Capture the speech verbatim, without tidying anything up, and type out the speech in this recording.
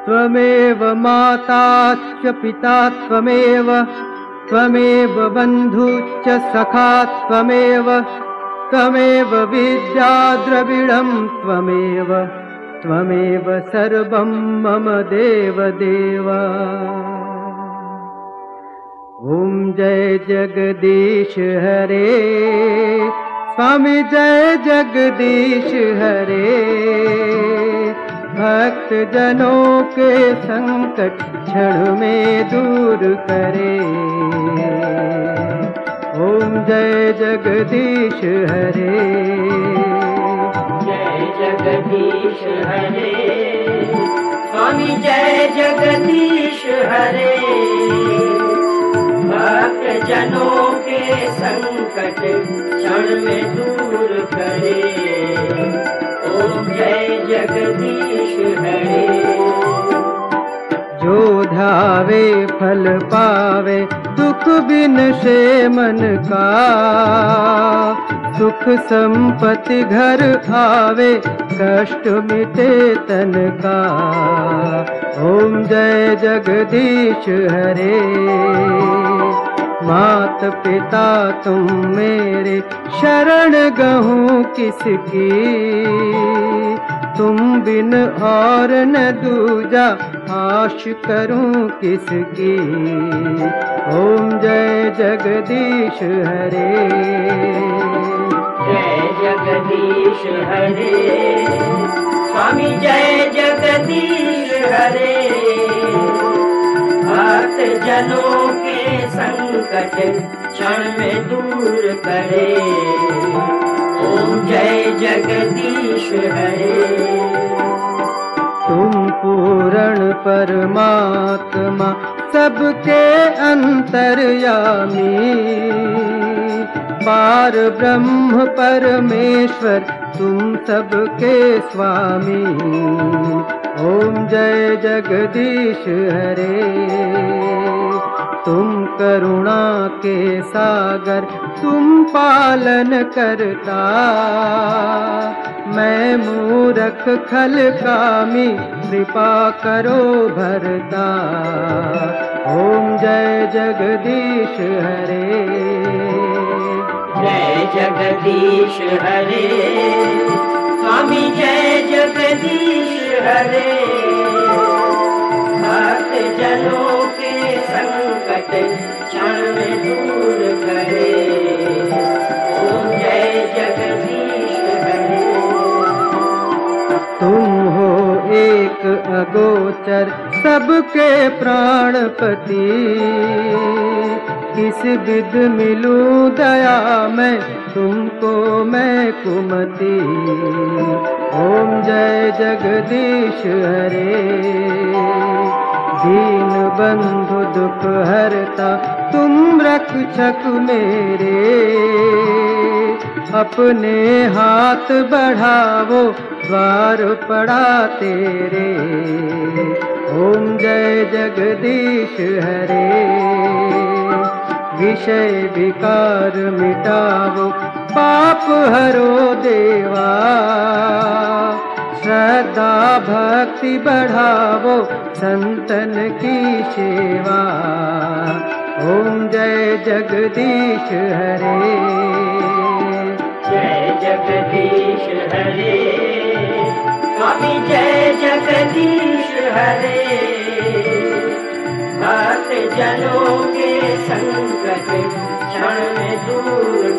त्वमेव माता च पिता त्वमेव, त्वमेव बन्धुश्च सखा त्वमेव, त्वमेव विद्या द्रविणं त्वमेव, त्वमेव सर्वं मम देव देव। ओम जय जगदीश हरे, स्वामी जय जगदीश हरे। भक्त जनों के संकट क्षण में दूर करे। ओम जय जगदीश हरे, जय जगदीश हरे, स्वामी जय जगदीश हरे। भक्त जनों के संकट क्षण में दूर करे। ओम जय जगदीश हरे। जो ध्यावे फल पावे, दुख बिन से मन का, सुख संपत्ति घर आवे, कष्ट मिटे तन का। ओम जय जगदीश हरे। मात पिता तुम मेरे, शरण गहूँ किसकी, तुम बिन और न दूजा, आश करूं किसकी। ओम जय जगदीश हरे, जय जगदीश हरे, स्वामी जय जगदीश हरे। भक्त जनों के संकट क्षण में दूर करे। ओम जय जगदीश हरे। तुम पूर्ण परमात्मा, सबके अंतर्यामी, पार ब्रह्म परमेश्वर, तुम सबके स्वामी। ओम जय जगदीश हरे। तुम करुणा के सागर, तुम पालन करता, मैं मूरख खल कामी, कृपा करो भरता। ओम जय जगदीश हरे, जय जगदीश हरे, स्वामी जय जगदीश हरे। भक्त जनों के संकट क्षण में दूर करे। ओम जय जगदीश हरे। तुम हो एक अगोचर, सबके प्राणपति, किस विध मिलूं दया मैं, तुमको मैं कुमति। ओम जय जगदीश हरे। दीन बंधु दुख हरता, तुम रक्षक मेरे, अपने हाथ बढ़ावो, द्वार पड़ा तेरे। ओम जय जगदीश हरे। विषय विकार मिटावो, पाप हरो देवा, श्रद्धा भक्ति बढ़ावो, संतन की सेवा। ओम जय जगदीश हरे, जय जगदीश हरे, स्वामी जय जगदीश हरे। भक्त जनों के संकट क्षण में दूर